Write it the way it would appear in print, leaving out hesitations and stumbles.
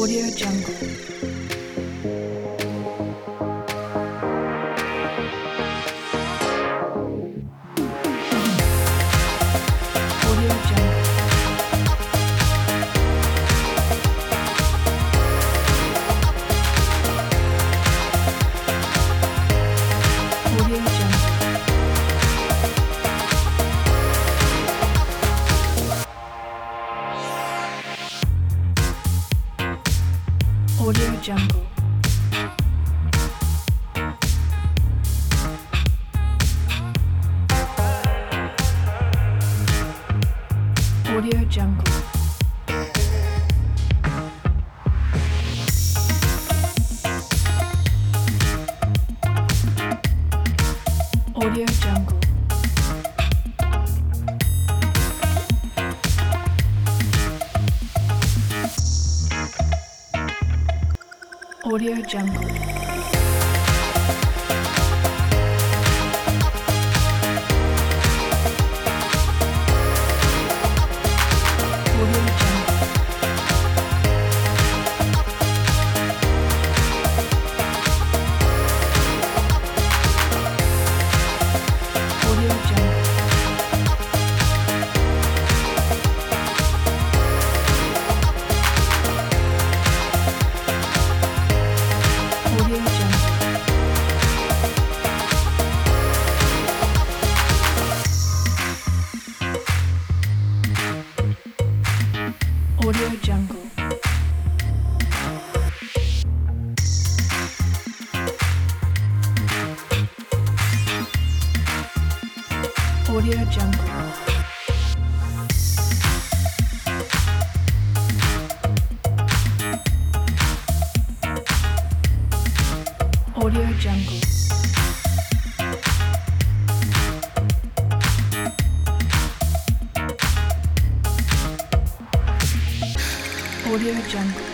Audio Jungle. Audio Jungle. Audio Jungle. Audio Jungle. Audio Jungle. Audio Jungle. Audio Jungle. Audio Jungle. Audio Jungle. Audio Jungle. Audio Jungle. Audio Jungle. Audio Jungle. Audio Jungle.